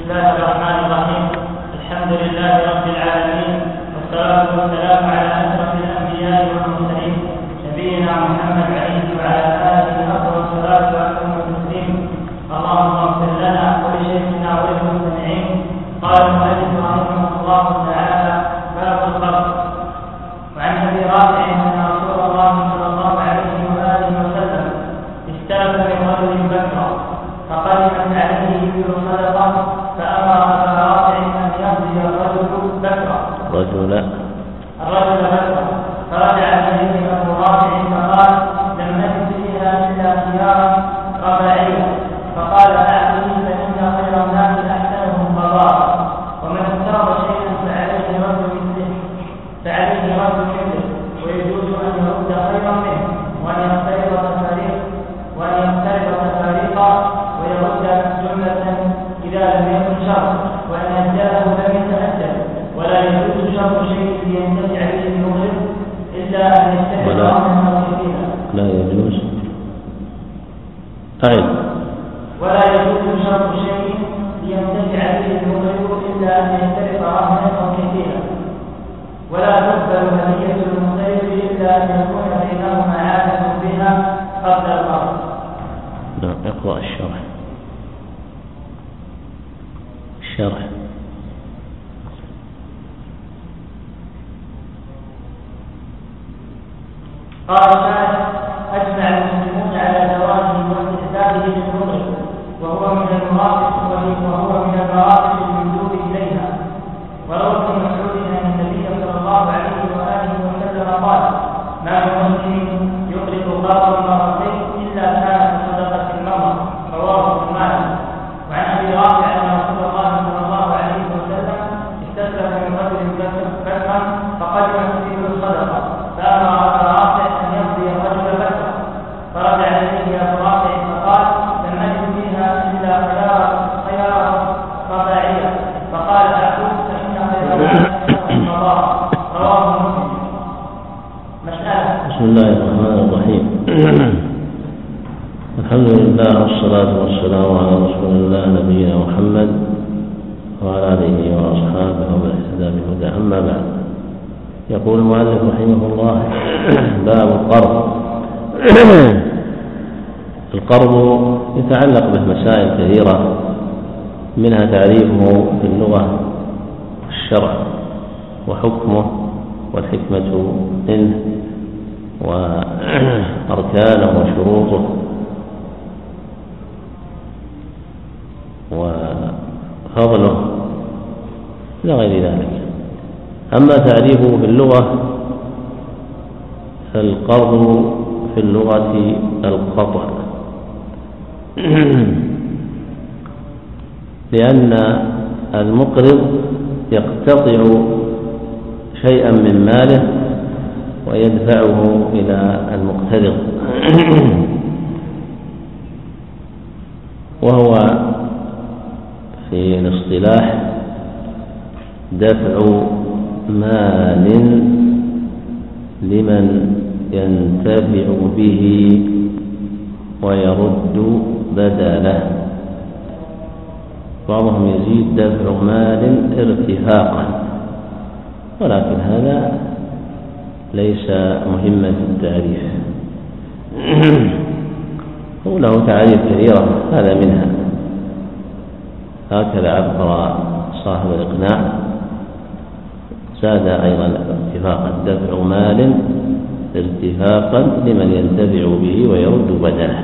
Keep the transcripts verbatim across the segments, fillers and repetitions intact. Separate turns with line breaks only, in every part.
الله الرحمن الرحيم. الحمد لله رب العالمين، والصلاة والسلام على أشرف الأنبياء والمرسلين نبينا محمد عليه وعلى آله أفضل الصلاة وأتم التسليم. اللهم اغفر لنا ولشيخنا وللمستمعين. قال المؤلف رحمه الله تعالى: باب القرض. وعن أبي رافع أن رسول الله صلى الله عليه وآله وسلم استلف من رجل بكرا فقدمت عليه ابن صدقة فأمر أبا رافع أن يقضي الرجل بكرا
رجل
الرجل بكرا فرجع إليه أبو رافع فقال: لم أجد فيها إلا خيارا رباعيا. فقال: أعطني فإن خير الناس أحسنهم قضاء، ومن افترض شيئا فعليه رد مثله فعليه رد مثله ويجوز أن يرد خيرا منه وأن يفترض تفاريق وأن يفترض تفاريقا ويرد جملة إذا لم يكن شرط، وأن أجله لم يتأجل. ولا يجوز شرط شيء لينتفع به المغرب إلا أن يستحق عنه كثيرا.
لا يجوز أعد
ولا يجوز شرط شيء لينتفع به المغرب إلا أن يستحق عنه كثيرا. ولا تقبل هدية المغرب إلا أن يكون بينهما عادة بها قبل القرض.
نعم. اقرأ الشرح. الشرح
قال الشارح: أجمع المسلمون على جوازه واستحبابه للمغرب، وهو من المرافق وهو من المرافق المندوب إليها. وروى ابن مسعود أن النبي صلى الله عليه وآله وسلم قال: ما من مسلم يقرض قرضا مرتين إلا كان بصدقة المرة. رواه ابن ماجه. وعن أبي رافع أن رسول الله صلى الله عليه وسلم استسلف من رجل بكرا فقدمت فيه الصدقة فأمر أبا رافع أن يقضي الرجل بكرا. فرجع إليه أبو رافع فقال: لم أجد فيها إلا خيارا رباعيا. فقال: أعطوك فإن خير القضاء. رواه مسلم. مسألة.
بسم الله الرحمن الرحيم. الحمد لله والصلاة والسلام على رسول الله نبينا محمد وعلى آله وأصحابه ومن اهتدى بهداه. أما بعد، يقول المؤلف رحمه الله: باب القرض. القرض يتعلق به مسائل كثيرة، منها تعريفه في اللغة والشرع وحكمه والحكمة منه وأركانه وشروطه وفضله إلى غير ذلك. أما تعريفه في اللغة فالقرض في اللغة القطع، لأن المقرض يقتطع شيئا من ماله ويدفعه إلى المقترض، وهو في الاصطلاح دفع مال لمن ينتفع به ويرد بدله. بعضهم يزيد دفع مال ارتفاقا، ولكن هذا ليس مهما في التعريف. هو له تعريف كثيرة، هذا منها. هكذا عبر صاحب الإقناع، زاد أيضا ارتفاقا: دفع مال ارتفاقا لمن ينتفع به ويرد بدله.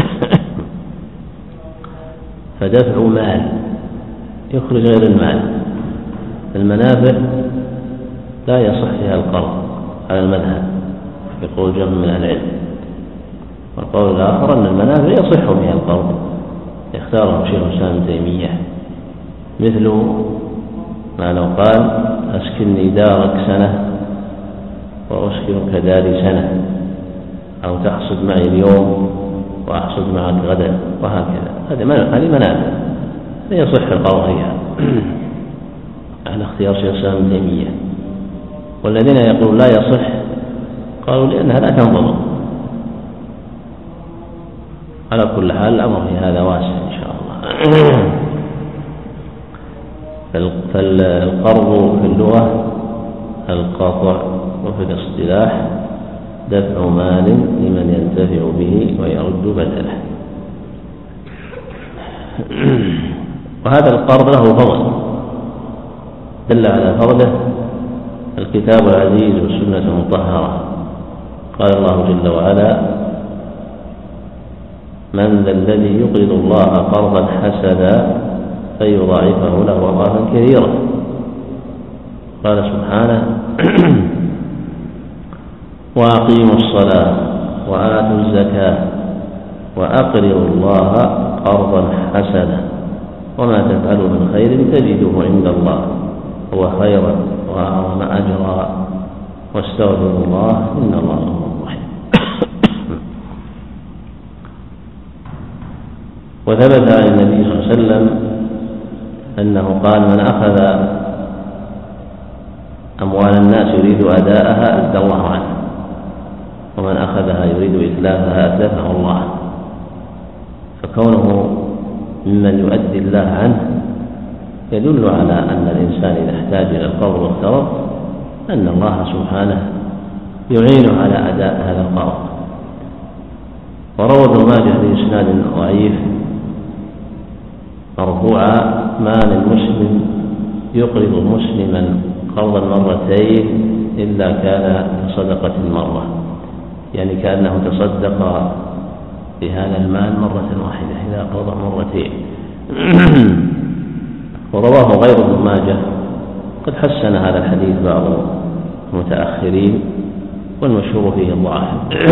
فدفع مال يخرج غير المال. المنافع لا يصح فيها القرض على المذهب، يقول جمع من العلم. والقول الآخر أن المنافع يصح فيها القرض، اختاره شيخ الإسلام ابن تيمية، مثل ما لو قال: أسكنني دارك سنة وأسكنك داري سنة، أو تحصد معي اليوم وأحصد معك غدا، وهكذا. هذه منافع لا يصح القرض فيها على اختيار شيخ الإسلام ابن تيمية. والذين يقولون لا يصح قالوا لأنها لا تنضبط. على كل حال الأمر في هذا واسع إن شاء الله. فالقرض في اللغة القطع، وفي الاصطلاح دفع مال لمن ينتفع به ويرد بدله. وهذا القرض له فضل دل على فضله الكتاب العزيز والسنة المطهرة. قال الله جل وعلا: من ذا الذي يقرض الله قرضا حسنا فيضاعفه له أضعافا كثيرة. قال سبحانه: وأقيموا الصلاة وآتوا الزكاة وأقرضوا الله قرضا حسنا وما تفعلوا من خير تجدوه عند الله هو خيرا وأعظم أجرا واستغفروا الله إن الله غفور رحيم. وثبت عن النبي صلى الله عليه وسلم أنه قال: من أخذ أموال الناس يريد أداءها أدى الله عنه، ومن أخذها يريد إتلافها أتلفه الله. فكونه ممن يؤدي الله عنه يدل على أن الإنسان إذا احتاج إلى القرض واقترض أن الله سبحانه يعينه على أداء هذا القرض. وروى ابن ماجه بإسناد ضعيف مرفوعا: ما للمسلم يقرض مسلما قرضا مرتين إلا كان كصدقة مرة، يعني كأنه تصدق بهذا المال مرة واحدة إذا قرض مرتين. ورواه غير ابن ماجه، قد حسن هذا الحديث بعض المتأخرين والمشهور فيه الضعف.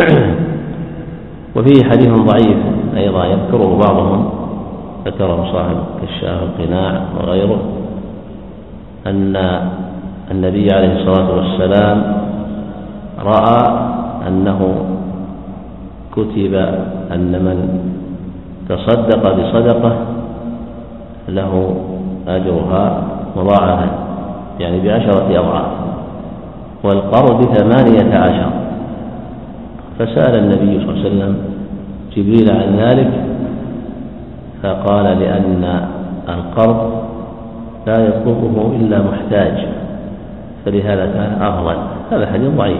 وفيه حديث ضعيف أيضا يذكره بعضهم، ذكره صاحب كشاف القناع وغيره، أن النبي عليه الصلاة والسلام رأى أنه كتب أن من تصدق بصدقة له أجرها مضاعفا، يعني بعشرة أضعاف، والقرض بثمانية عشر. فسأل النبي صلى الله عليه وسلم جبريل عن ذلك فقال: لأن القرض لا يطلبه إلا محتاج، فلهذا كان أفضل. هذا حديث ضعيف.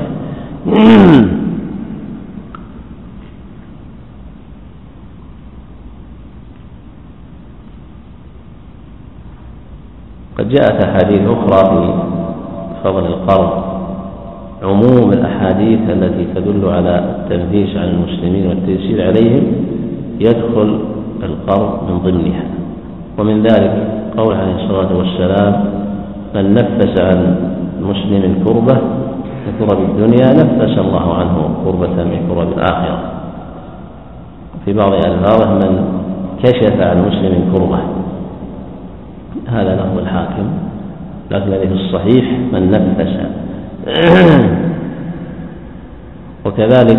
قد جاءت أحاديث أخرى في فضل القرض، عموم الأحاديث التي تدل على التنفيس عن المسلمين والتيسير عليهم يدخل القرض من ضمنها. ومن ذلك قول عليه الصلاة والسلام: من نفس عن مسلم كربة من كرب الدنيا نفس الله عنه كربة من كرب الآخرة. في بعض ألفاظه: من كشف عن مسلم كربة. هذا له الحاكم، لكن الذي في الصحيح من نفس. وكذلك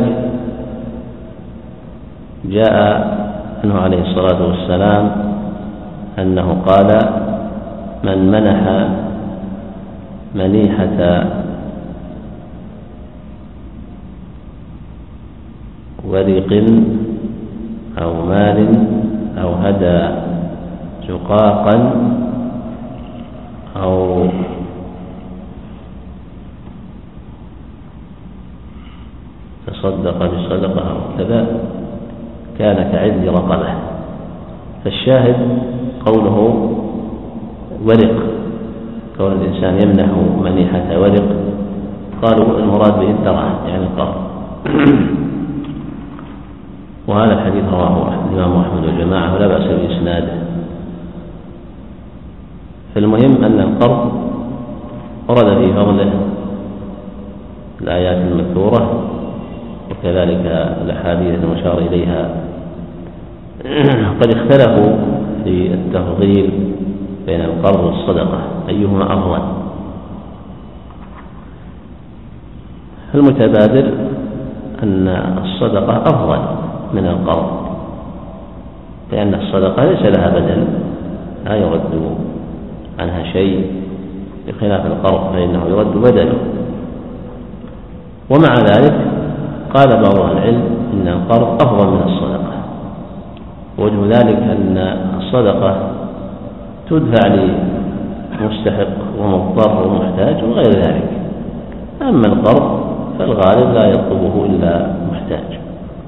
جاء عنه عليه الصلاة والسلام أنه قال: من منح منيحة ورق أو مال أو هدى زقاقا أو تصدق بصدقة أو كذا كان كعدل رقبة. فالشاهد قوله ورق، كون الإنسان يمنح منيحة ورق، قالوا المراد به الدرهم يعني القرض. وهذا الحديث رواه الإمام أحمد والجماعة ولا بأس بإسناده. فالمهم أن القرض ورد في فضله الآيات المذكورة وكذلك الأحاديث المشار إليها. قد اختلفوا في التفضيل بين القرض والصدقة أيهما أفضل. المتبادر أن الصدقة أفضل من القرض، لأن الصدقة ليس لها بدل، لا يرد عنها شيء، بخلاف القرض فإنه يرد بدله. ومع ذلك قال بعض أهل العلم إن القرض أفضل من الصدقة. وجه ذلك أن الصدقة تدفع مستحق ومضطر ومحتاج وغير ذلك. أما القرض فالغالب لا يطلبه إلا محتاج.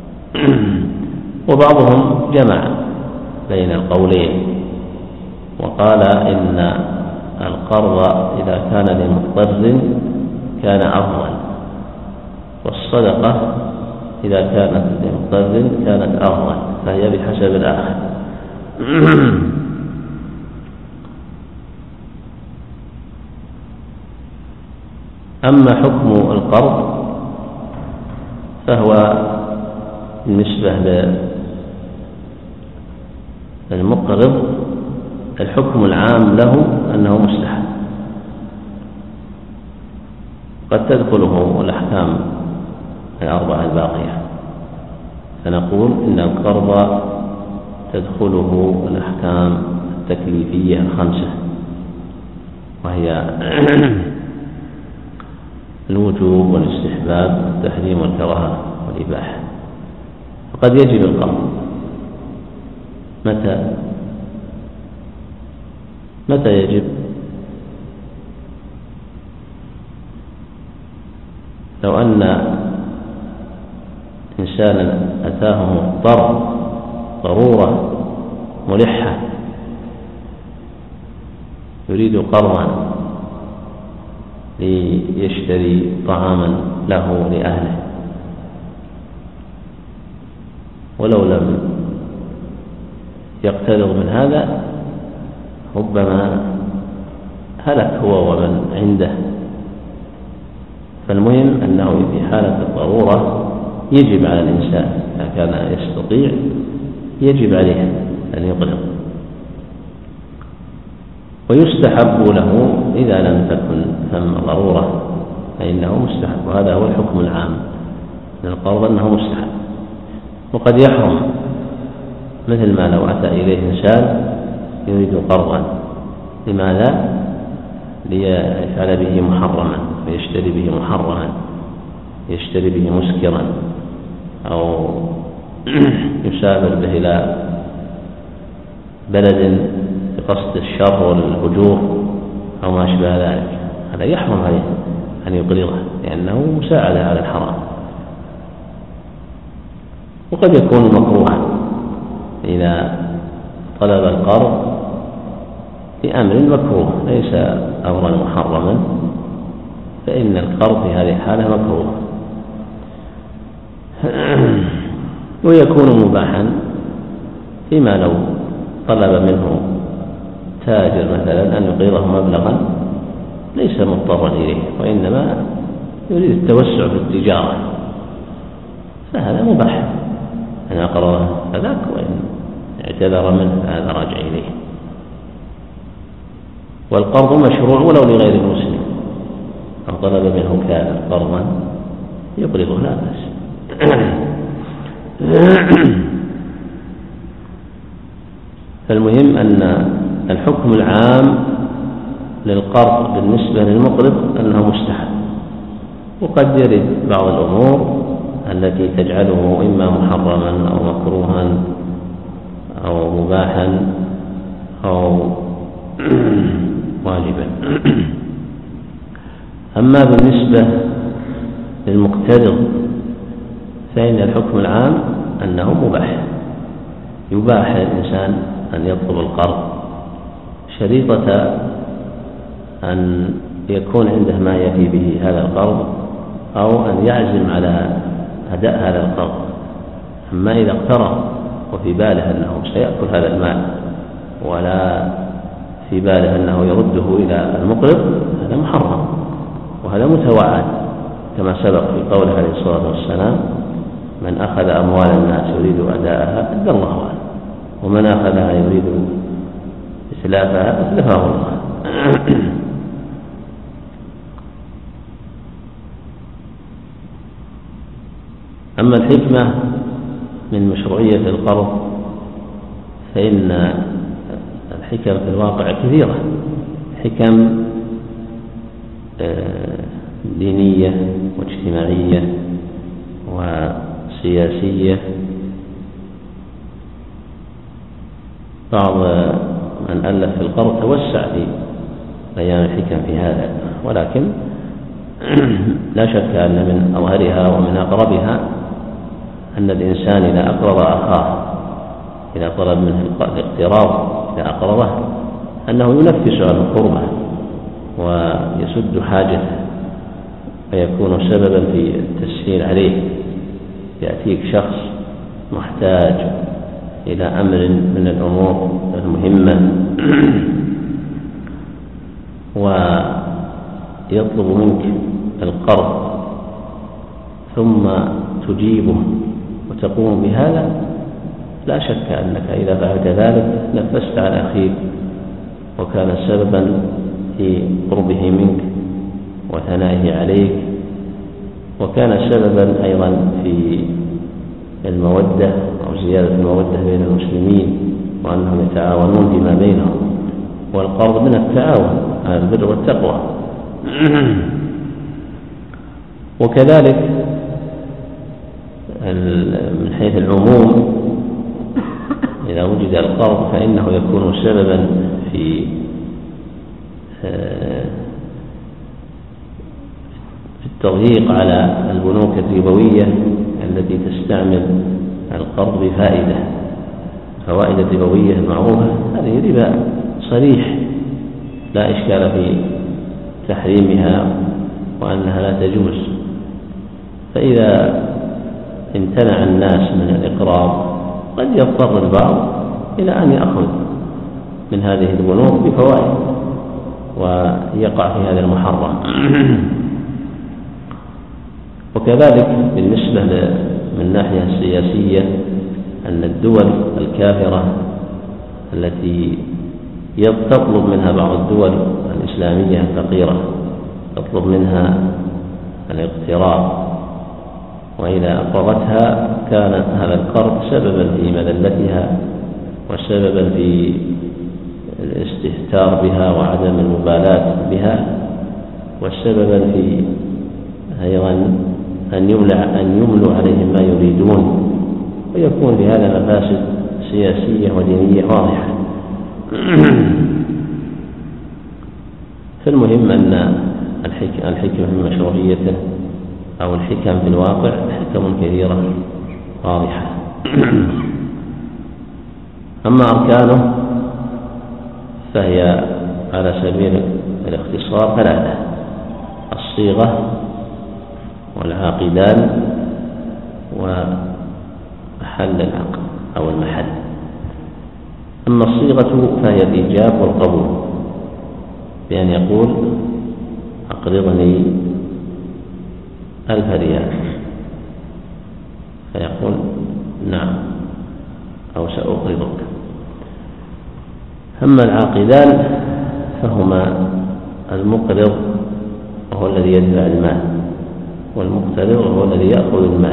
وبعضهم جمع بين القولين وقال إن القرض إذا كان لمضطر كان أفضل، والصدقة إذا كانت لمضطر كانت أفضل، فهي بحسب الآخر. أما حكم القرض فهو بالنسبة للمقرض الحكم العام له أنه مستحب، قد تدخله الأحكام الأربعة الباقية، فنقول إن القرض تدخله الأحكام التكليفية الخمسة، وهي الوجوب والاستحباب والتحريم والكراهة والإباحة. فقد يجب القرض متى متى يجب؟ لو أن إنسانا أتاه مضطر ضرورة ملحة يريد قرضا ليشتري طعاما له لأهله، ولو لم يقترض من هذا ربما هلك هو ومن عنده. فالمهم أنه في حالة الضرورة يجب على الإنسان إذا كان يستطيع يجب عليه أن يقرض، ويستحب له إذا لم تكن ثم ضرورة فإنه مستحب، وهذا هو الحكم العام للقرض أنه مستحب. وقد يحرم، مثل ما لو أتى إليه إنسان يريد قرضا، لماذا؟ ليفعل به محرما ويشتري به محرما، يشتري به مسكرا أو يسافر به إلى بلد بقصد الشر والهجور أو ما أشبه ذلك، هذا يحرم عليه أن يقرضه لأنه مساعدة على الحرام. وقد يكون مكروها إذا طلب القرض لأمر مكروه ليس أمرا محرما، فإن القرض في هذه الحالة مكروه. ويكون مباحا فيما لو طلب منه تاجر مثلا أن يقرضه مبلغا ليس مضطرا إليه وإنما يريد التوسع في التجارة، فهذا مباح أن أقرضه هذاك، وإن اعتذر منه هذا راجع إليه. والقرض مشروع ولو لغير المسلم، أو طلب منه كافر قرضا يقرضه لا بأس. فالمهم أن الحكم العام للقرض بالنسبة للمقرض أنه مستحب، وقد يرد بعض الأمور التي تجعله إما محرما أو مكروها أو مباحا أو واجبا. أما بالنسبة للمقترض فإن الحكم العام أنه مباح، يباح للإنسان أن يطلب القرض شريطة أن يكون عنده ما يفي به هذا القرض أو أن يعزم على أداء هذا القرض. أما إذا اقترض وفي باله أنه سيأكل هذا المال ولا في باله أنه يرده إلى المقرض، هذا محرم وهذا متوعد، كما سبق في قوله عليه الصلاة والسلام: من أخذ أموال الناس يريد أداءها أدى الله عنه، ومن أخذها يريد إتلافها أتلفه الله. أما الحكمة من مشروعية القرض فإن الحكم في الواقع كثيرة، حكم دينية واجتماعية وسياسية. بعض من ألف في القرض توسع في بيان الحكم في هذا، ولكن لا شك أن من أظهرها ومن أقربها أن الإنسان إذا أقرض أخاه، إذا طلب منه الاقتراض إذا أقرضه، أنه ينفس عنه قربه ويسد حاجته ويكون سببا في التسهيل عليه. يأتيك شخص محتاج إلى أمر من الأمور المهمة ويطلب منك القرض ثم تجيبه وتقوم بهذا، لا شك أنك إذا فعلت ذلك نفست عن أخيك وكان سببا في قربه منك وثنائه عليك، وكان سببا أيضا في المودة أو زيادة المودة بين المسلمين، وأنهم يتعاونون فيما بينهم، والقرض من التعاون على البر والتقوى. وكذلك من حيث العموم إذا وجد القرض فإنه يكون سببا في التضييق على البنوك الربوية التي تستعمل القرض بفائدة. فوائد الربوية المعروفة هذه ربا صريح لا إشكال في تحريمها وأنها لا تجوز. فإذا امتنع الناس من الإقراض قد يضطر البعض إلى أن يأخذ من هذه البنوك بفوائد ويقع في هذا المحرم. وكذلك بالنسبة من الناحية السياسية أن الدول الكافرة التي تطلب منها بعض الدول الإسلامية الفقيرة تطلب منها الاقتراض، وإذا أقرضتها كان هذا القرض سببا في مذلتها وسببا في الاستهتار بها وعدم المبالاة بها، وسببا في أيضا أن يملع أن يملوا عليهم ما يريدون، ويكون في هذا مفاسد سياسية ودينية واضحة. فالمهم أن الحكمة في مشروعيته أو الحكم في الواقع حكم كثيرة واضحة. أما أركانه فهي على سبيل الاختصار ثلاثة: الصيغة والعاقدان ومحل العقد أو المحل. أما الصيغة فهي الإيجاب والقبول، بأن يقول أقرضني ألف ريال فيقول نعم أو سأقرضك. أما العاقدان فهما المقرض وهو الذي يدفع المال، والمقترض وهو الذي يأخذ المال.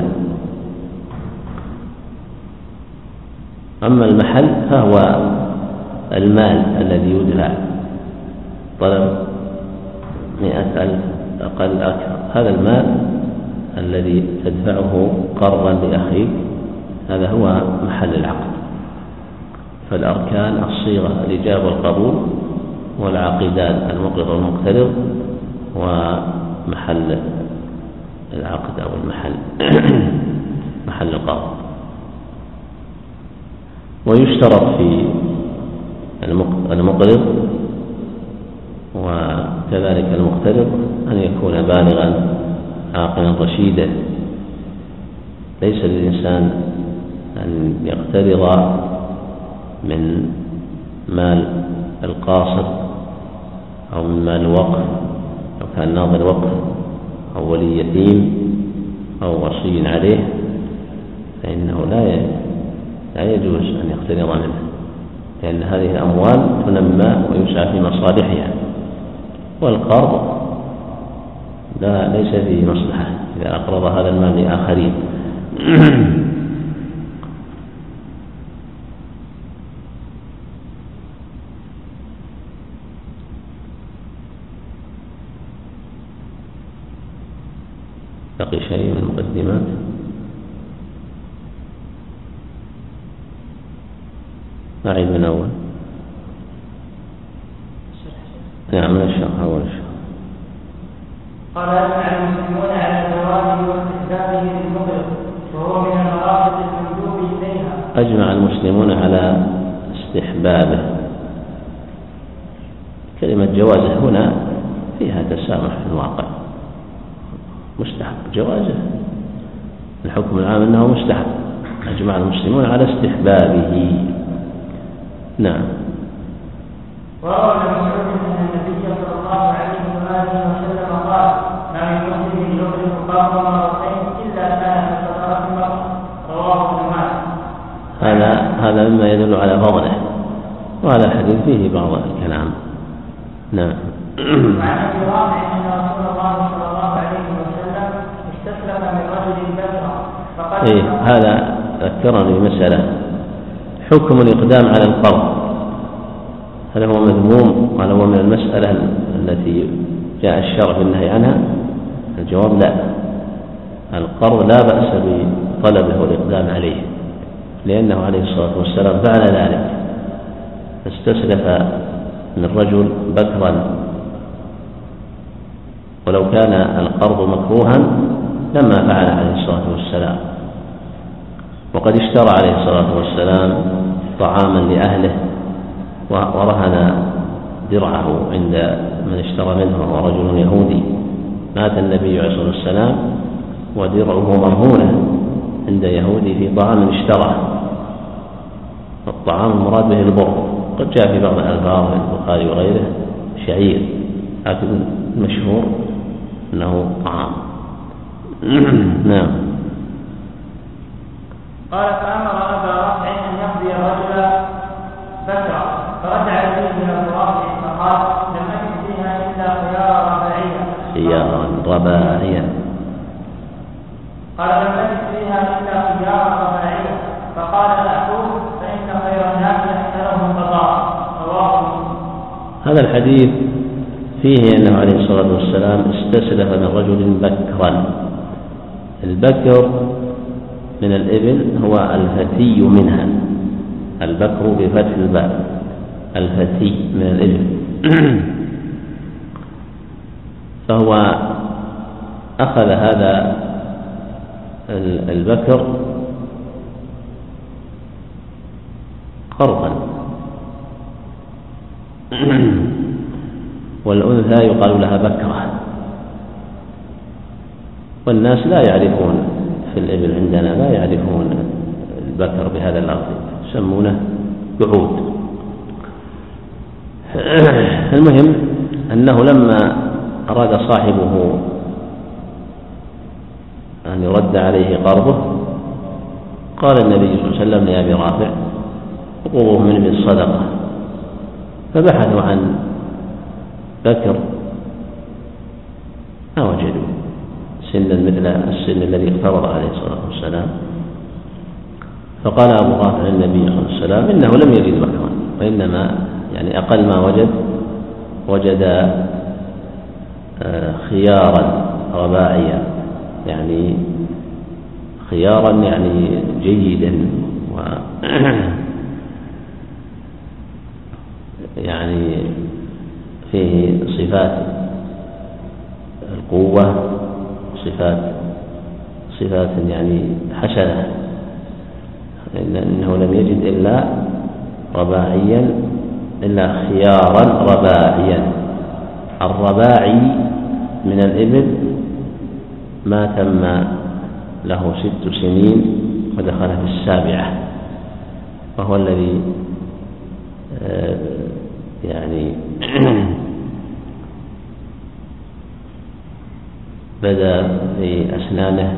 أما المحل فهو المال الذي يدفع، طلب مئة ألف أقل أكثر، هذا المال الذي تدفعه قرضا لأخيك هذا هو محل العقد. فالأركان الصيغة الإجابة والقبول، والعاقدان المقرض والمقترض، ومحل العقد أو المحل محل القرض. ويشترط في المقرض وكذلك المقترض أن يكون بالغا عاقلا رشيدا. ليس للإنسان أن يقترض من مال القاصر أو من مال الوقف لو كان ناظر وقف أو ولي يتيم أو وصي عليه، فإنه لا لا يجوز أن يقترض منه، لأن هذه الأموال تنمى ويسعى في مصالحها، والقرض لا ليس فيه مصلحة إذا أقرض هذا المال لآخرين. بقي شيء من المقدمات؟ أعيد من أول. نعم من الشرح أول الشرح.
قال أجمع المسلمون على جوازه واستحبابه للمغرب وهو من المرافق المندوب إليها.
أجمع المسلمون على استحبابه. كلمة جوازه هنا فيها تسامح في الواقع، مستحب جوازه، الحكم العام أنه مستحب. أجمع المسلمون على استحبابه. نعم.
وروى ابن مسعود أن النبي صلى الله عليه وسلم قال: ما من مسلم يغرق قبض مرتين إلا كان كصدقة المرء. رواه ابن ماجه.
هذا هذا مما يدل على فضله، وهذا الحديث فيه بعض الكلام. نعم.
وعن ابي رافع ان رسول الله صلى الله عليه وسلم استسلم من رجل بكرا فقال:
إيه هذا ذكرني مسألة، حكم الإقدام على القرض هل هو مذموم؟ هل هو من المسألة التي جاء الشرع بالنهي عنها؟ الجواب لا. القرض لا بأس بطلبه والإقدام عليه، لأنه عليه الصلاة والسلام فعل ذلك، فاستسلف من رجل بكرا، ولو كان القرض مكروها لما فعل عليه الصلاة والسلام. وقد اشترى عليه الصلاة والسلام طعاما لأهله ورهن درعه عند من اشترى منه، وهو رجل يهودي. مات النبي عليه الصلاة والسلام ودرعه مرهونة عند يهودي في طعام اشترى. الطعام المراد به البر، قد جاء في بعض الألفاظ في البخاري وغيره شعير، لكن المشهور أنه طعام. نعم.
قال: فأمر أبا رافع أن يقضي الرجل بكرا، فرجع إليه إلى أبي رافع فقال: لم أجد فيها إلا خيار رباعية.
خيارا رباعيا.
قال: لم أجد فيها إلا خيار رباعية. فقال: أحوه فإن خير الناس أحسنهم قضاء. رواه.
هذا الحديث فيه أنه عليه الصلاة والسلام استسلف من رجل بكرا. البكر من الإبل هو الفتي منها، البكر بفتح الباء، الفتي من الإبل. فهو أخذ هذا البكر قرضا، والأنثى يقال لها بكرة، والناس لا يعرفون في الإبل عندنا لا يعرفون البكر بهذا اللفظ، يسمونه قعود. المهم أنه لما أراد صاحبه أن يرد عليه قرضه قال النبي صلى الله عليه وسلم لأبي رافع: اقوه من بالصدقة. فبحثوا عن بكر ما وجدوا سنا مثل السن الذي اقترض عليه الصلاة والسلام. فقال أبو رافع للنبي صلى الله عليه وسلم: إنه لم يجد بكرا، وإنما يعني أقل ما وجد وجد خيارا رباعيا، يعني خيارا يعني جيدا و يعني فيه صفات القوة، صفات صفات يعني حسنة، إنه لم يجد إلا رباعيا إلا خيارا رباعيا. الرباعي من الإبل ما تم له ست سنين ودخل في السابعة، وهو الذي يعني بدأ في أسنانه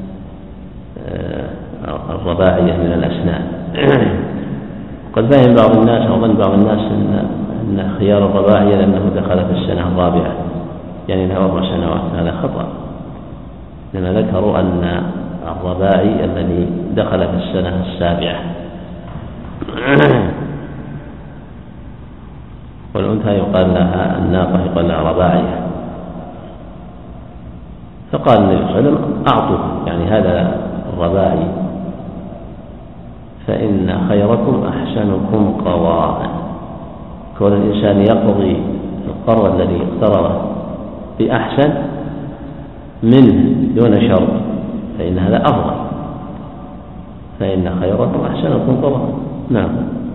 الرباعية من الأسنان. قد فهم بعض الناس أو ظن بعض الناس أن خيار الرباعية لأنه دخل في السنة الرابعة، يعني له أربع سنوات. هذا خطأ، لما ذكروا أن الرباعي الذي دخل في السنة السابعة. والأنثى يقال لها الناقة يقال لها رباعية. فقال النبي صلى الله عليه وسلم: أعطوا يعني هذا الرباعي، فإن خيركم أحسنكم قضاء. كون الإنسان يقضي القرض الذي اقترضه بأحسن منه دون شرط فإن هذا أفضل، فإن خيركم أحسنكم قرضا. نعم.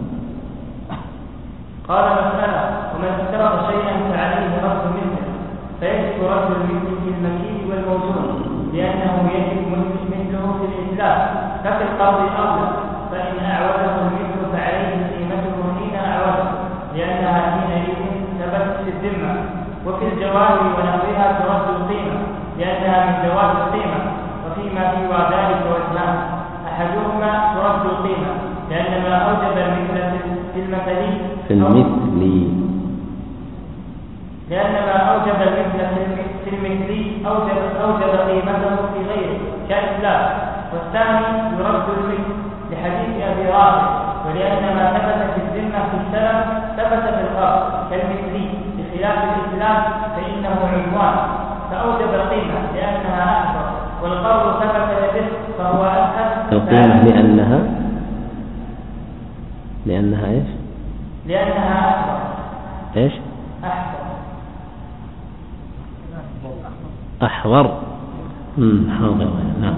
قال مسألة: ومن اقترض شيئا فعليه رد مثله، فيجب رد المثل في المكيل والموزون لأنه يجب مثله في الإتلاف، ففي القرض أولى، فإن أعوده المثل فعليه قيمته حين أعوده لأنها حينئذ ثبتت في الذمة. وفي الجواهر ونحوها ترد القيمة لأنها من جواز القيمة. وفيما سوى ذلك وجهان: أحدهما ترد القيمة لأن ما أوجب المثل في المثل
في المثل
لأن ما أوجب المثل في المثل أوجب, أوجب قيمته في غيره كإتلاف. والثاني يرد المثل لحديث أبي رافع: ولأن ما ثبت في الذمة في السلف ثبت في القرض كالمثلي، بخلاف الإتلاف فإنه عنوان فأوجب القيمة لأنها أكبر، والقرض ثبت به فهو أسهل.
القيمة لأنها لأنها إيش؟
لأنها أكبر.
إيش؟
أحبر.
أحضر. امم حاضر. نعم.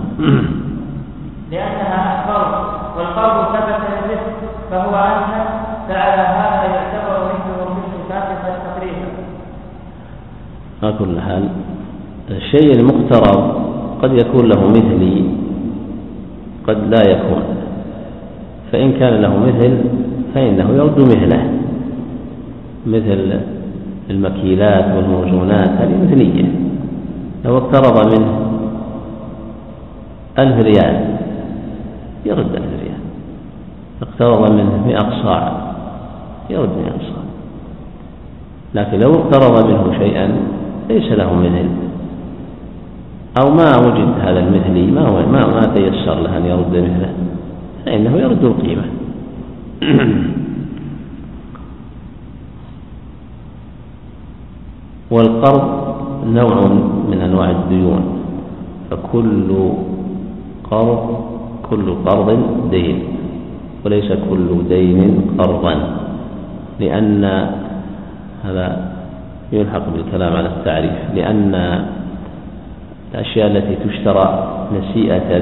لأنها أكبر والقرض ثبت به فهو أسهل، فعلى هذا يعتبر مثله في الصفات تقريبا.
على كل حال الشيء المقترض قد يكون له مثلي قد لا يكون، فإن كان له مثل فإنه يرد مثله، مثل المكيلات والموزونات هذه مثلية. لو اقترض منه ألف ريال يرد ألف ريال، اقترض منه مئة صاع يرد مئة صاع. لكن لو اقترض منه شيئا ليس له مثل أو ما وجد هذا المثلي، ما هو ما ما تيسر له أن يرد مثله، فإنه يرد القيمة. والقرض نوع من أنواع الديون، فكل قرض كل قرض دين، وليس كل دين قرضا، لأن هذا يلحق بالكلام على التعريف، لأن الأشياء التي تشترى نسيئة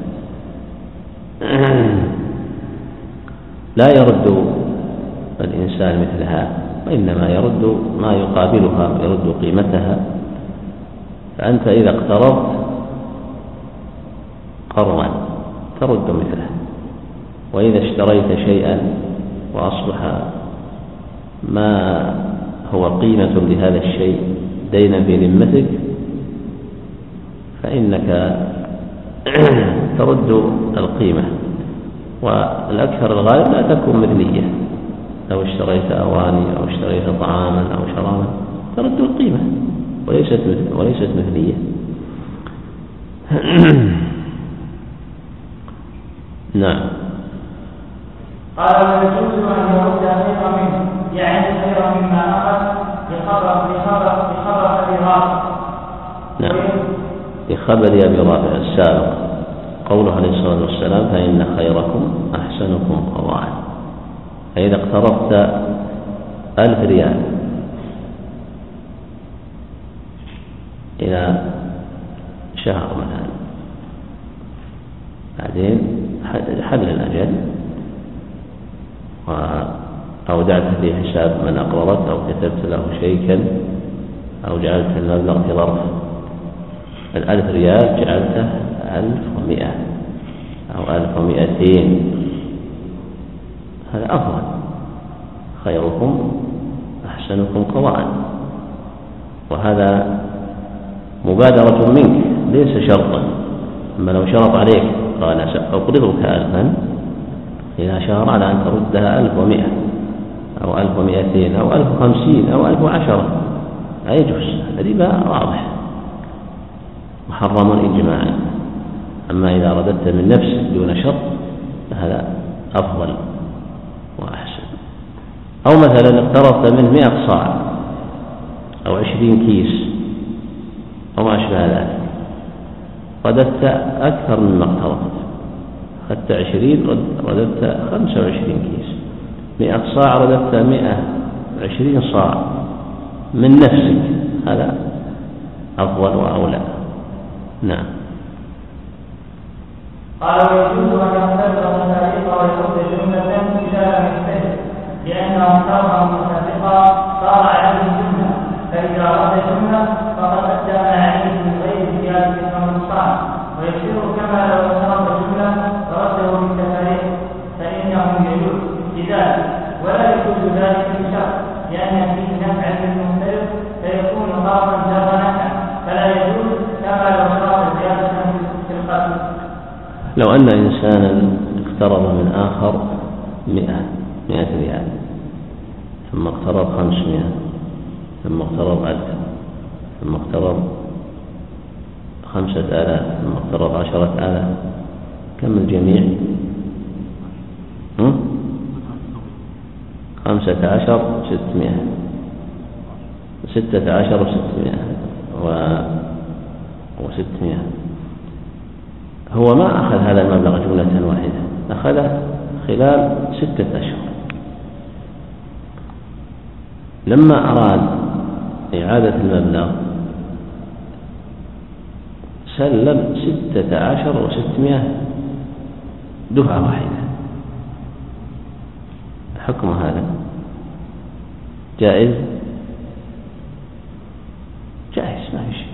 لا يرد الإنسان مثلها، وإنما يرد ما يقابلها، يرد قيمتها. فأنت إذا اقترضت قرضا ترد مثله، وإذا اشتريت شيئا وأصبح ما هو قيمة لهذا الشيء دينا بذمتك فإنك ترد القيمة. والأكثر الغالب لا تكون مثلية، لو اشتريت أواني أو اشتريت طعاما أو شرابا ترد القيمة وليست مثل وليست مثلية. نعم.
قال: ويجوز أن يرد خيرا منه، يعني خيرا مما أخذ بخبر بخبر بخبر أبي رافع.
نعم، بخبر أبي رافع السابق، قوله عليه الصلاة والسلام: فإن خيركم أحسنكم قضاء. فإذا اقترضت ألف ريال إلى شهر مثلا، بعدين حل الأجل وأودعت في حساب من أقرضت أو كتبت له شيكا أو جعلت المبلغ في ظرف الألف ريال جعلته ألف ومئة أو ألف ومئتين، هذا أفضل. خيركم أحسنكم قضاء، وهذا مبادرة منك ليس شرطا. أما لو شرط عليك قال أقرضك ألفا إلى شهر على أن تردها ألف ومئة أو ألف ومئتين أو ألف وخمسين أو ألف وعشرة لا يجوز، الربا واضح محرم إجماعا. أما إذا رددت من نفسك دون شرط فهذا أفضل وأحسن. أو مثلا اقترضت منه مئة صاع أو عشرين كيس أو ما أشبه ذلك، رددت أكثر مما اقترضت، أخذت عشرين رددت خمسة وعشرين كيس، مئة صاع رددت مئة وعشرين صاع، من نفسك، هذا أفضل وأولى. نعم.
قال ويجوز أن يختلف المسافق ويرد جملة إذا لم يختلف، لأنه اختار المسافقة صار عليه جملة، فإذا رد جملة فقد أدى عليه من غير زيادة أو نقصان، ويصير كما لو افترض جملة فرده بالتفاريق فإنه يجوز لذلك، ولا يجوز ذلك بشرط، لأن فيه نفعا للمختلف فيكون غرضا جر نفعا، فلا يجوز كما لو افترض زيادة في القتل.
لو أن إنسانا اقترض من آخر مئة مئة ريال، ثم اقترض خمسمائة، ثم اقترض ألف، ثم اقترض خمسة آلاف، ثم اقترض عشرة آلاف، كم الجميع؟ خمسة عشر ستمائة، ستة عشر وستمائة و... وستمائة. هو ما أخذ هذا المبلغ جملة واحدة، أخذه خلال ستة أشهر. لما أراد إعادة المبلغ سلم ستة عشر وستمائة دفعة واحدة. حكم هذا جائز؟ جائز، ما في شيء.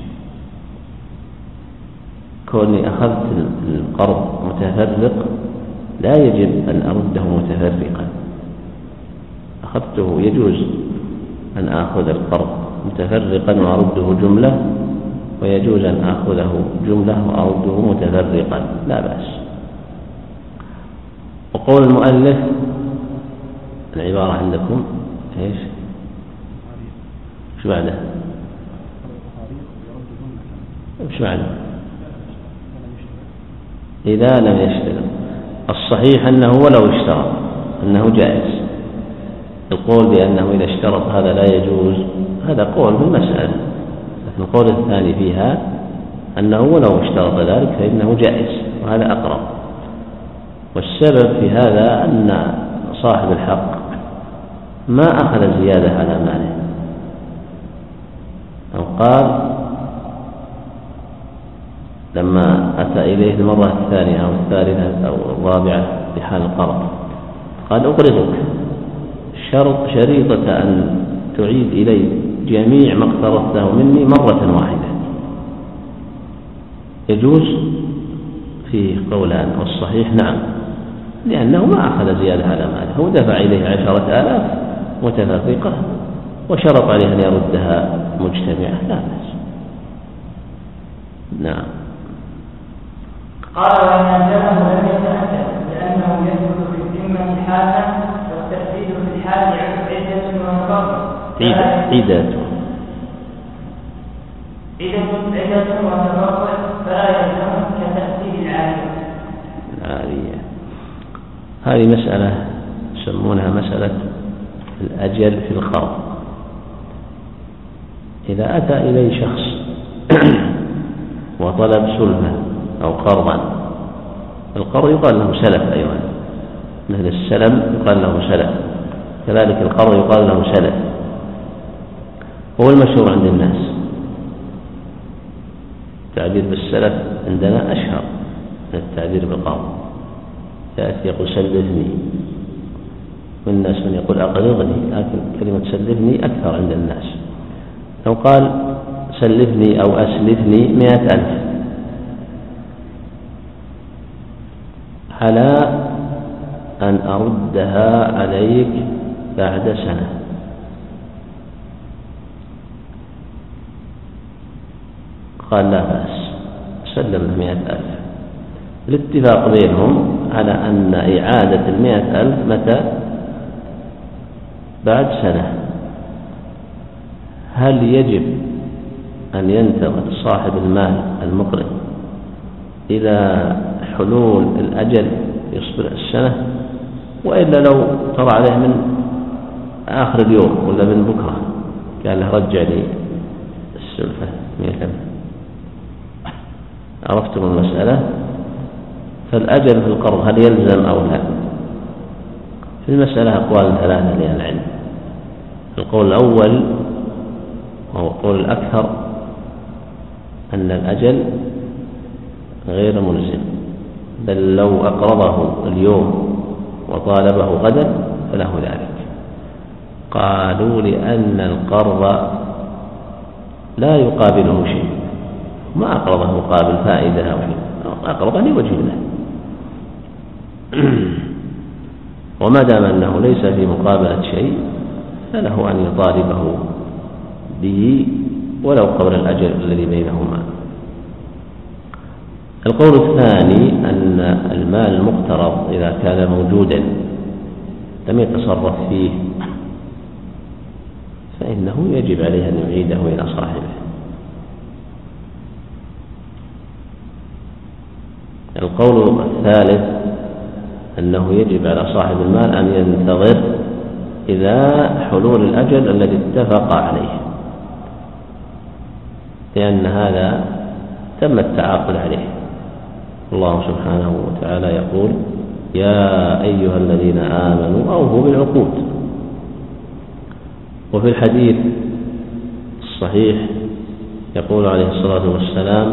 كوني أخذت القرض متفرق لا يجب أن أرده متفرقا. أخذته يجوز أن آخذ القرض متفرقا وأرده جملة، ويجوز أن آخذه جملة وأرده متفرقا، لا بأس. وقول المؤلف العبارة عندكم ايش؟ شو بعده؟ شو بعده؟ إذا لم يشترط. الصحيح أنه ولو اشترط أنه جائز. القول بأنه إذا اشترط هذا لا يجوز هذا قول بالمسألة، لكن القول الثاني فيها أنه ولو اشترط ذلك فإنه جائز، وهذا أقرب. والسبب في هذا أن صاحب الحق ما أخذ زيادة على ماله، أو قال لما أتى إليه المرة الثانية أو الثالثة أو الرابعة في حال القرض قال أقرضك شرط شريطة أن تعيد إلي جميع ما اقترضته مني مرة واحدة. يجوز؟ فيه قولان، والصحيح نعم، لأنه ما أخذ زيادة على ماله، هو دفع إليه عشرة آلاف متفرقة وشرط عليه أن يردها مجتمعة، لا بأس. نعم.
قال وإن أجله لم يتأكد لأنه يثبت في الذمة حالا، والتأكيد في الحال عدة ومفرد
عدة
عدة ومفرد فلا يلزم كتأكيد العالية.
العالية هذه مسألة يسمونها مسألة الأجل في القرض. إذا أتى إلي شخص وطلب سلفة أو قرضا، القرض يقال له سلف أيضا، مثل السلم يقال له سلف، كذلك القرض يقال له سلف. هو المشهور عند الناس التعبير بالسلف عندنا أشهر من التعبير بالقرض. يأتي يقول سلفني، والناس من يقول أقرضني، لكن كلمة سلفني أكثر عند الناس. لو قال سلفني أو أسلفني مئة ألف على أن أردها عليك بعد سنة، قال لا بأس، سلم مئة ألف. الاتفاق بينهم على أن إعادة المئة ألف متى؟ بعد سنة. هل يجب أن ينتظر صاحب المال المقرض إلى حلول الأجل يصبر السنة، وإلا لو طلع عليه من آخر اليوم ولا من بكرة قال له رجع لي السلفة مئة ألف؟ عرفتم المسألة؟ فالأجل في القرض هل يلزم أو لا؟ في المسألة أقوال ثلاثة لأهل العلم. القول الأول القول الأكثر أن الأجل غير ملزم، بل لو أقرضه اليوم وطالبه غدا فله ذلك. قالوا لأن القرض لا يقابله شيء، ما أقرضه مقابل فائدة أو شيء، أقرض لوجه الله، وما دام أنه ليس في مقابلة شيء فله أن يطالبه به ولو قبل الأجل الذي بينهما. القول الثاني أن المال المقترض إذا كان موجودا لم يتصرف فيه فإنه يجب عليه أن يعيده إلى صاحبه. القول الثالث أنه يجب على صاحب المال أن ينتظر إلى حلول الأجل الذي اتفق عليه، لأن هذا تم التعاقد عليه. الله سبحانه وتعالى يقول: يا أيها الذين آمنوا أوفوا بالعقود. وفي الحديث الصحيح يقول عليه الصلاة والسلام: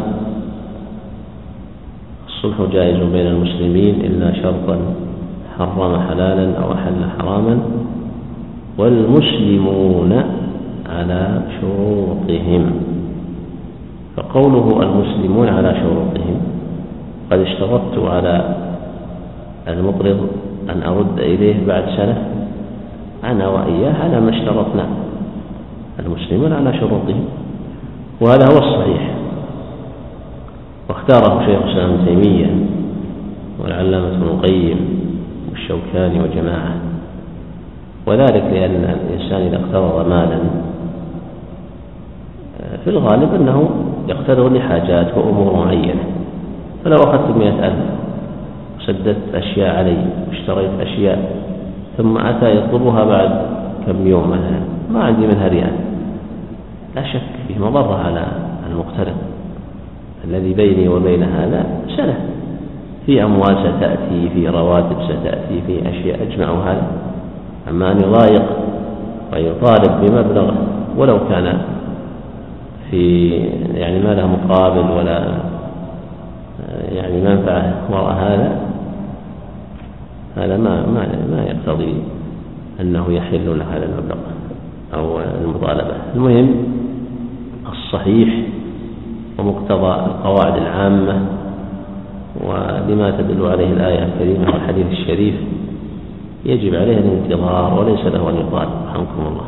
الصلح جائز بين المسلمين إلا شرطا حرم حلالا أو أحل حراما والمسلمون على شروطهم. فقوله المسلمون على شروطهم، قد اشترطت على المقرض أن أرد إليه بعد سنة، أنا وإياه على ما اشترطنا، المسلمون على شروطهم، وهذا هو الصحيح، واختاره شيخ الإسلام ابن تيمية والعلامة ابن القيم والشوكاني وجماعة، وذلك لأن الإنسان إذا اقترض مالا في الغالب أنه يقترض لحاجات وأمور معينة، فلو أخذت مئة ألف وسددت أشياء علي واشتريت أشياء ثم أتى يطلبها بعد كم يوم مثلا ما عندي منها ريال، لا شك فيه مضرة على المقترض. الذي بيني وبين هذا سنة، في أموال ستأتي، في رواتب ستأتي، في أشياء أجمع هذا. أما أن يضايق ويطالب بمبلغ ولو كان في يعني ما له مقابل ولا يعني منفعة وراء هذا، هذا ما ما ما يقتضي أنه يحل له هذا المبلغ أو المطالبة. المهم الصحيح ومقتضى القواعد العامة ولما تدل عليه الآية الكريمة والحديث الشريف يجب عليه الانتظار وليس له أن يطالب. رحمكم الله.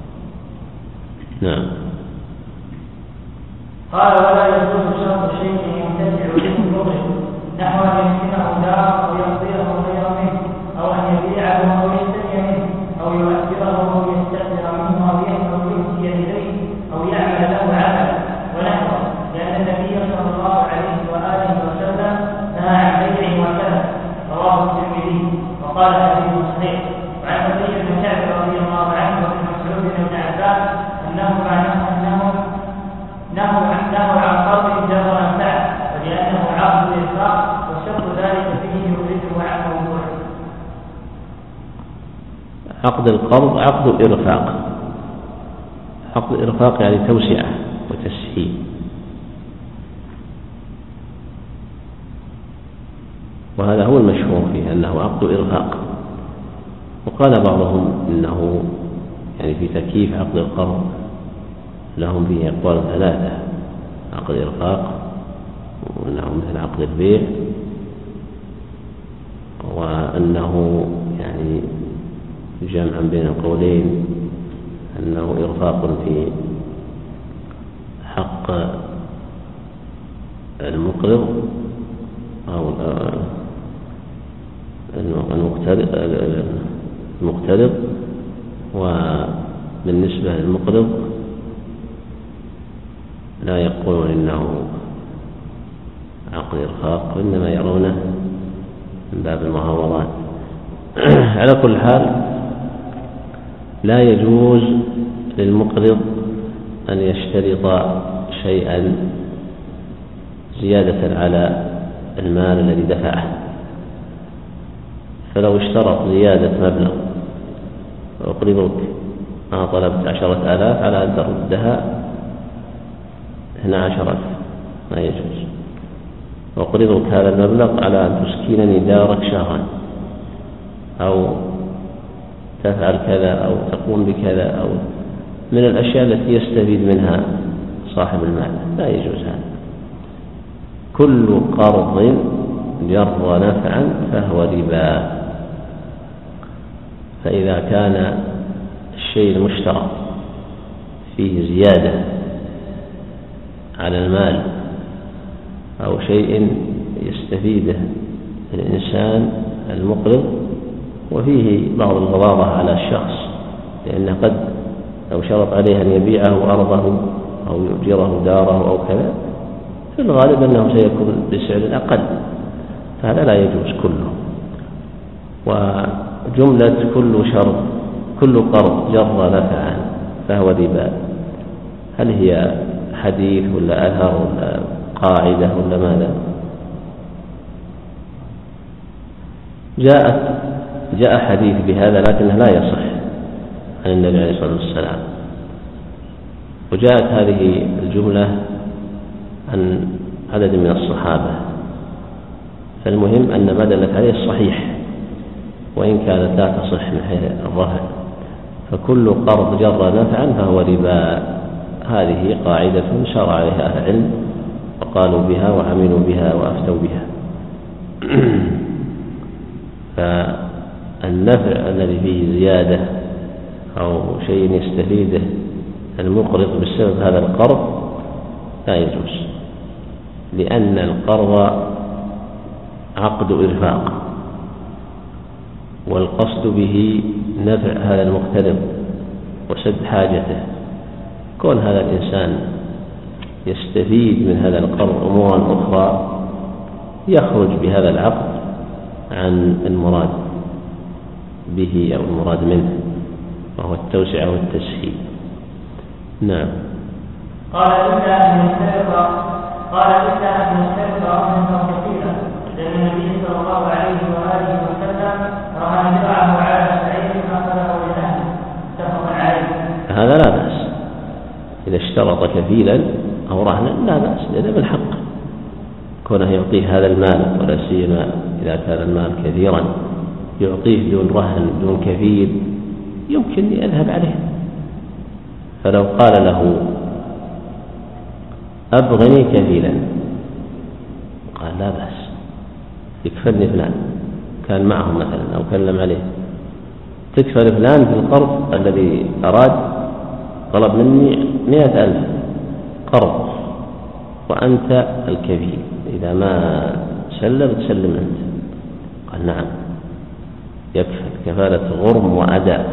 نعم.
قال: ولا يجوز شرط شيء ينتفع به المقرض، نحو أن يسكنه دار أو يقضيه خيرا منه، أو أن يبيعه أو يشتري منه، أو يؤثره أو يستأثر منه، أو يهدي إليه، أو يعمل له عملا ونحوه، لأن النبي صلى الله عليه وآله وسلم نهى عن بيع وسلف. رواه الترمذي وقال حديث صحيح. وعن أبي بن كعب رضي الله عنه وابن مسعود بن عباس أنهما أنهم نهوا عن قرض جبر الباع، ولأنه عقد الإرفاق وشرط ذلك فيه يخرجه عن موضوعه.
عقد القرض عقد الإرفاق، عقد الإرفاق يعني توسعة وتسهيل، وهذا هو المشهور فيه أنه عقد إرفاق. وقال بعضهم إنه يعني في تكييف عقد القرض لهم فيه أقوال ثلاثة: عقد إرفاق، وأنه مثل عقد البيع، وأنه يعني جمعا بين القولين أنه إرفاق في حق المقرض أو المقترض، وبالنسبة للمقرض لا يقولون إنه عقد إرفاق، وإنما يرونه من باب المعاوضات. على كل حال لا يجوز للمقرض أن يشترط شيئا زيادة على المال الذي دفعه، فلو اشترط زيادة مبلغ وأقرضك ما طلبت عشرة آلاف على أن تردها اثنا عشر ألف ما يجوز. وأقرضك هذا المبلغ على أن تسكنني دارك شهرا، أو تفعل كذا أو تقوم بكذا، أو من الأشياء التي يستفيد منها صاحب المال، لا يجوز هذا. كل قرض جر نفعا فهو ربا. فإذا كان الشيء المشترى فيه زيادة على المال أو شيء يستفيده الإنسان المقرض وفيه بعض الغضاضة على الشخص، لأنه قد لو شرط عليه أن يبيعه أرضه أو يؤجره داره أو كذا، في الغالب أنه سيكون بسعر أقل، فهذا لا يجوز كله. وجملة كل شرط كل قرض جر نفعا فهو ربا، هل هي حديث ولا أثر ولا قاعدة ولا ماذا؟ جاءت جاء حديث بهذا لكنه لا يصح عن النبي عليه الصلاة والسلام. وجاءت هذه الجملة عن عدد من الصحابة، فالمهم أن ما دلت عليه الصحيح وإن كانت لا تصح من حيث الرفع. فكل قرض جر نفعا فهو ربا، هذه قاعدة شرع عليها أهل العلم وقالوا بها وعملوا بها وأفتوا بها. فالنفع الذي فيه زيادة أو شيء يستفيده المقرض بسبب هذا القرض لا يجوز، لأن القرض عقد إرفاق، والقصد به نفع هذا المقترض وسد حاجته. كون هذا الإنسان يستفيد من هذا القرض أمورا أخرى يخرج بهذا العقد عن المراد به أو المراد منه، وهو التوسعة والتسهيل. نعم.
قال إلا أن يسترق قال إلا أن يسترق رهنا كثيرا، لأن النبي صلى الله عليه وآله وسلم رهن درعه على سعيد أخذه لأهله اتفق عليه.
هذا لا بأس إذا اشترط كفيلا أو رهنا، لا بأس، لأنه من حق كونه يعطيه هذا المال، ولا سيما إذا كان المال كثيرا يعطيه دون رهن دون كفيل يمكن يذهب عليه. فلو قال له أبغني كفيلا قال لا بأس، يكفلني فلان، كان معه مثلا أو كلم عليه، تكفل فلان في القرض الذي أراد، طلب مني مئة ألف قرض وأنت الكفيل، إذا ما سلم تسلم أنت. قال نعم، يكفل كفالة غرم وأداء.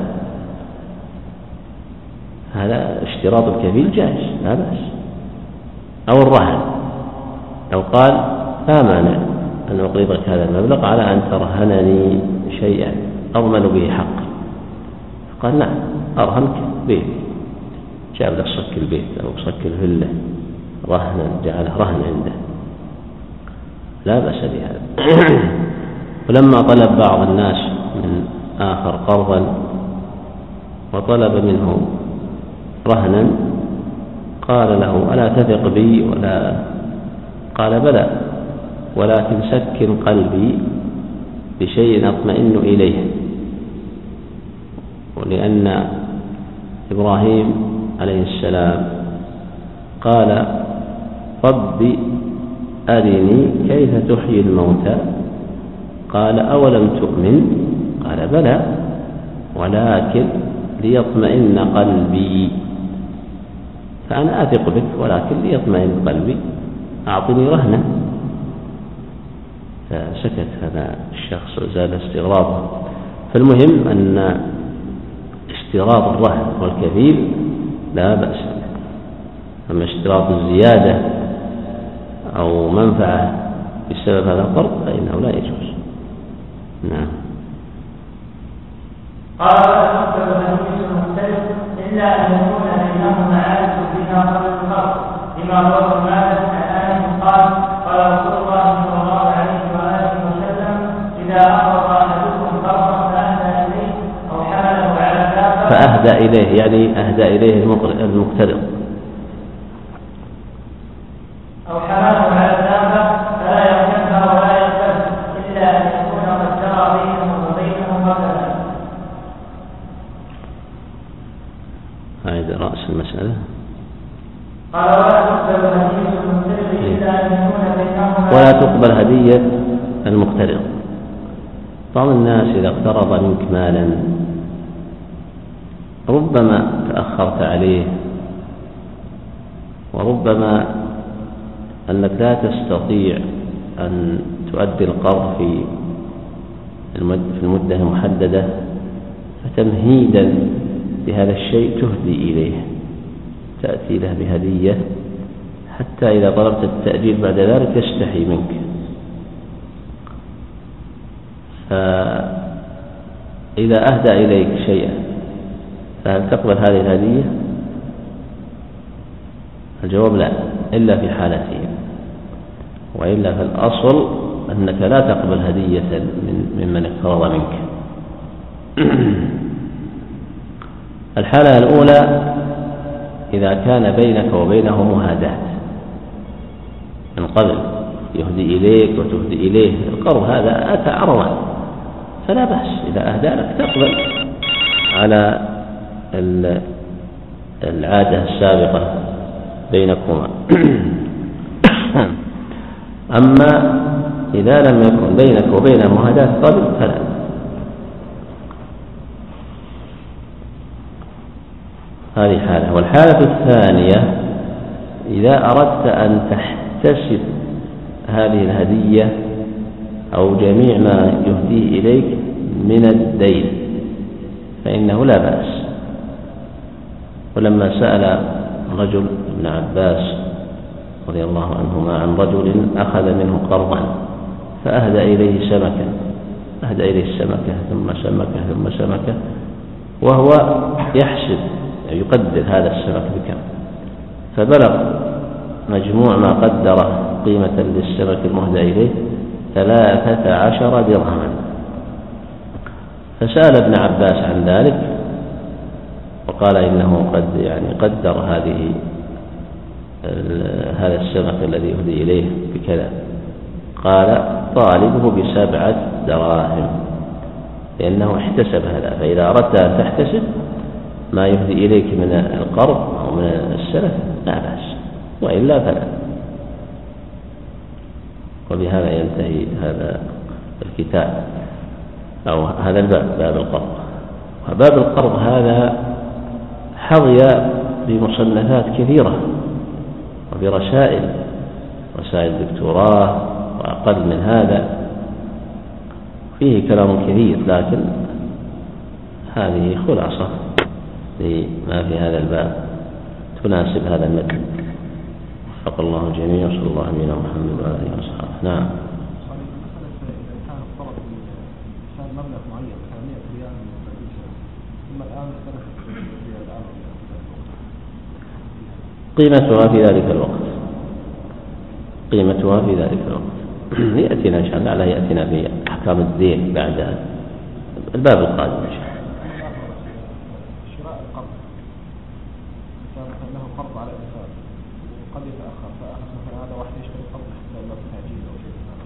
هذا اشتراط الكفيل جائز لا بأس. أو الرهن، لو قال لا مانع أن أقرضك هذا المبلغ على أن ترهنني شيئا أضمن به حقي، قال نعم أرهنك بيت، جاب له صك البيت أو صك الفلة رهنا، جعله رهن عنده، لا بأس بهذا. ولما طلب بعض الناس من آخر قرضا وطلب منه رهنا قال له ألا تثق بي؟ ولا قال بلى، ولكن سكن قلبي بشيء أطمئن إليه. ولأن إبراهيم عليه السلام قال رب أرني كيف تحيي الموتى، قال أولم تؤمن؟ قال بلى ولكن ليطمئن قلبي، فأنا أثق بك ولكن ليطمئن قلبي أعطني رهنا. فسكت هذا الشخص وزال استغرابه. فالمهم أن اشتراط الرهن والكفيل لا بأس به، أما اشتراط الزيادة أو منفعة بسبب هذا القرض فإنه لا يجوز. نعم.
قال أكثر الحديث المختلف إلا أن يكون بينهما عادة بما قبل القرض، لما رواه مالك عن أنس قال قال رسول الله صلى الله عليه وآله وسلم إذا أقرض أحدكم قرضا فأهدى إليه أو حمله على دابة فأهدى
إليه، يعني أهدى إليه المقترض مسألة
قال ولا تقبل هدية المقترض إلا أن يكون بينهما
ولا تقبل هدية المقترض. بعض الناس إذا اقترض منك مالا ربما تأخرت عليه، وربما أنك لا تستطيع أن تؤدي القرض في المدة المحددة، فتمهيدا لهذا الشيء تهدي إليه، تأتي له بهدية حتى إذا طلبت التأجيل بعد ذلك يستحي منك. فإذا أهدى إليك شيئا فهل تقبل هذه الهدية؟ الجواب لا، إلا في حالتين، وإلا فالأصل أنك لا تقبل هدية من ممن اقترض منك. الحالة الأولى إذا كان بينك وبينه مهادات من قبل، يهدي إليك وتهدي إليه، القرض هذا أتى عرضا فلا بأس إذا أهدى لك تقبل على العادة السابقة بينكما. أما إذا لم يكن بينك وبين مهادات قبل فلا. هذه حالة. والحالة الثانية إذا أردت أن تحتسب هذه الهدية أو جميع ما يهديه إليك من الدين فإنه لا بأس. ولما سأل رجل ابن عباس رضي الله عنهما عن رجل أخذ منه قرضا فأهدى إليه سمكة، أهدى إليه السمكة ثم سمكة ثم سمكة، وهو يحسب يقدر هذا السمك بكم، فبلغ مجموع ما قدره قيمة للسمك المهدى إليه ثلاثة عشر درهما. فسأل ابن عباس عن ذلك وقال إنه قد يعني قدر هذه هذا السمك الذي يهدي إليه بكذا. قال طالبه بسبعة دراهم لأنه احتسب هذا. فإذا أردت أن تحتسب ما يهدي إليك من القرض أو من السلف لا بأس، وإلا فلا. وبهذا ينتهي هذا الكتاب أو هذا الباب، باب القرض. وباب القرض هذا حظي بمصنفات كثيرة وبرسائل، رسائل دكتوراه وأقل من هذا، فيه كلام كثير، لكن هذه خلاصة لما في هذا الباب تناسب هذا المتن. وفق الله جميعا، صلى الله عليه محمد وعلى اله وصحبه. نعم. قيمتها في ذلك الوقت، قيمتها في ذلك الوقت يأتينا إن شاء الله، لا يأتينا في أحكام الدين بعد الباب القادم إن شاء الله.
شراء القرض له قرض على إنسان قد يتأخر، فأخذ مثلا هذا واحد يشتري قرض حتى لو تعجيل أو شيء ثاني،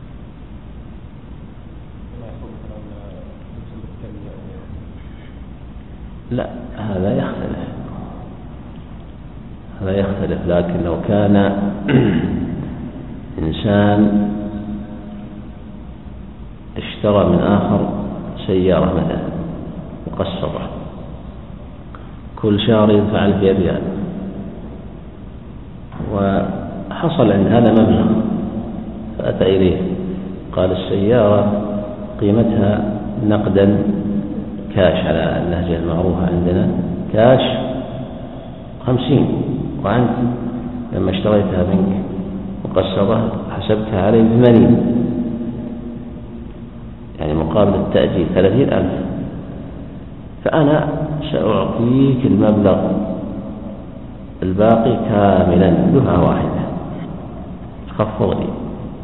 ما يحصل مثلا مثل التلية.
لا، هذا يختلف، هذا يختلف. لكن لو كان إنسان اشترى من آخر سيارة مثلا مقسطة كل شهر يدفع ألف ريال، وحصل عند هذا مبلغ، فأتى إليه قال السيارة قيمتها نقدا كاش على اللهجة المعروفة عندنا كاش خمسين، وأنت لما اشتريتها منك مقسطة حسبتها عليه ثمانين، يعني مقابل التأجيل ثلاثين ألف، فأنا سأعطيك المبلغ الباقي كاملا دفعة واحدة، تخفض لي،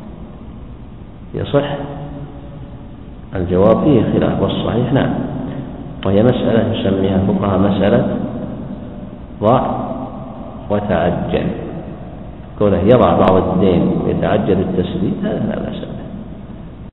يصح؟ الجواب فيه خلاف، والصحيح نعم. وهي مسألة يسميها الفقهاء مسألة ضع وتعجل، كونه يضع بعض الدين ويتعجل التسديد هذا لا بأس.